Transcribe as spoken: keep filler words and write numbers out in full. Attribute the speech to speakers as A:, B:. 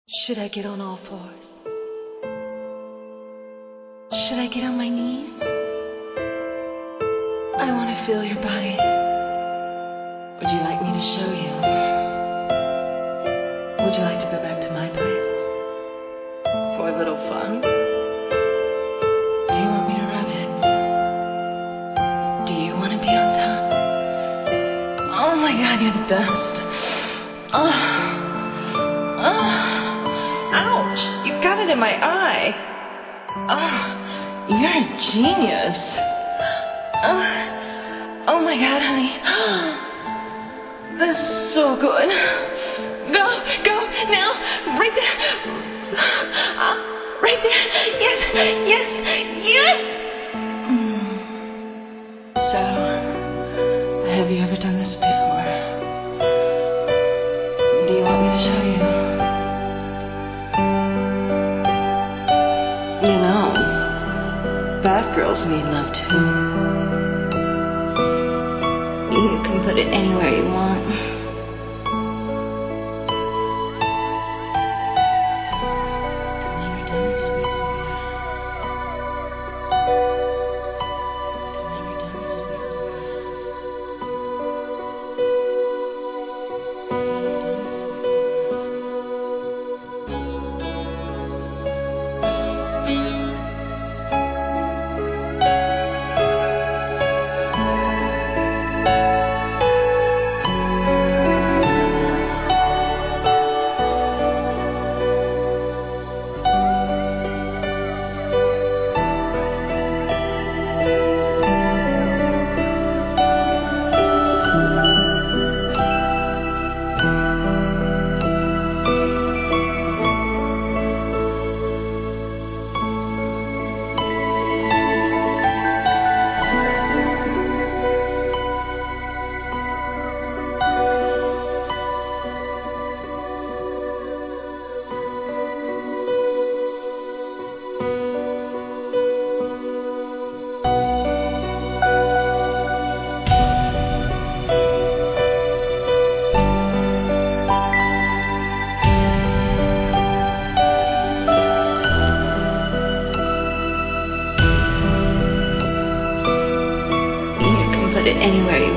A: Should I get on all fours? Should I get on my knees? I want to feel your body. Would you like me to show you? Would you like to go back to my place for a little fun? Do you want me to rub it? Do you want to be on top? Oh my God, you're the best. Oh, oh, ouch! You got it in my eye. Oh, you're a genius. Oh, oh my God, honey. This is so good. Go, go, now, right there. Uh, right there. Yes, yes, yes. Mm. So, have you ever done this before? Do you want me to show you? You know, bad girls need love too. You can put it anywhere you want. I've never done this before. I've never done this before. I've never done this before. Put it anywhere you